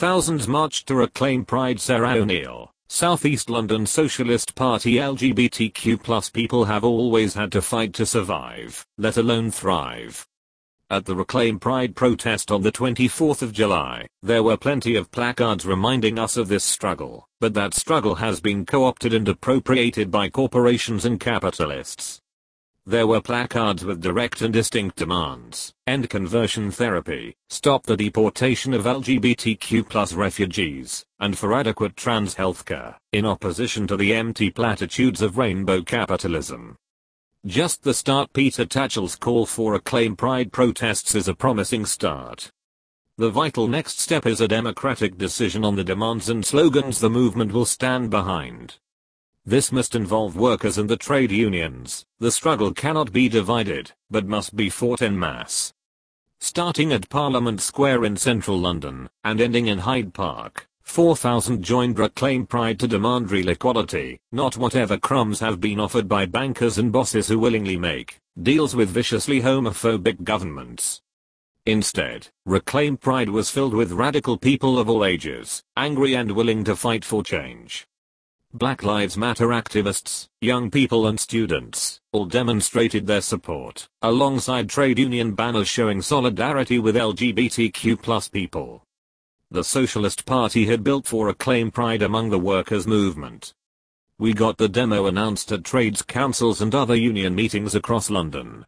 Thousands marched to reclaim Pride. Sarah O'Neill, South East London Socialist Party. LGBTQ+ people have always had to fight to survive, let alone thrive. At the Reclaim Pride protest on the 24th of July, there were plenty of placards reminding us of this struggle, but that struggle has been co-opted and appropriated by corporations and capitalists. There were placards with direct and distinct demands: end conversion therapy, stop the deportation of LGBTQ+ refugees, and for adequate trans healthcare, in opposition to the empty platitudes of rainbow capitalism. Just the start. Peter Tatchell's call for Reclaim Pride protests is a promising start. The vital next step is a democratic decision on the demands and slogans the movement will stand behind. This must involve workers and the trade unions. The struggle cannot be divided, but must be fought en masse. Starting at Parliament Square in central London, and ending in Hyde Park, 4,000 joined Reclaim Pride to demand real equality, not whatever crumbs have been offered by bankers and bosses who willingly make deals with viciously homophobic governments. Instead, Reclaim Pride was filled with radical people of all ages, angry and willing to fight for change. Black Lives Matter activists, young people and students, all demonstrated their support, alongside trade union banners showing solidarity with LGBTQ+ people. The Socialist Party had built for Reclaim Pride among the workers' movement. We got the demo announced at trades councils and other union meetings across London.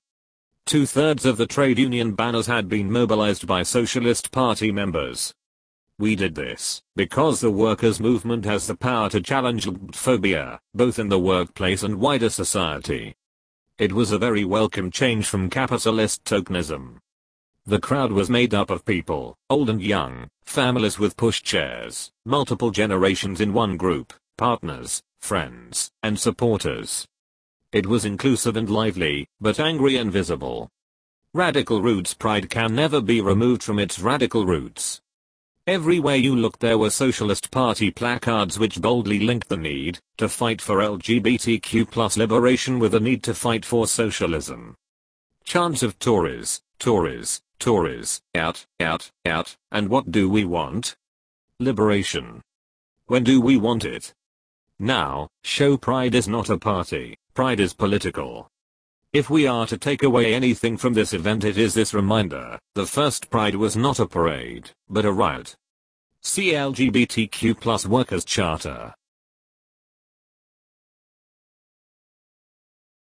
2/3 of the trade union banners had been mobilized by Socialist Party members. We did this because the workers' movement has the power to challenge phobia, both in the workplace and wider society. It was a very welcome change from capitalist tokenism. The crowd was made up of people, old and young, families with pushchairs, multiple generations in one group, partners, friends, and supporters. It was inclusive and lively, but angry and visible. Radical roots. Pride can never be removed from its radical roots. Everywhere you looked there were Socialist Party placards which boldly linked the need to fight for LGBTQ+ liberation with the need to fight for socialism. Chants of Tories, Tories, Tories, out, out, out, and what do we want? Liberation. When do we want it? Now. Show Pride is not a party, Pride is political. If we are to take away anything from this event, it is this reminder: the first Pride was not a parade, but a riot. See LGBTQ+ Workers' Charter.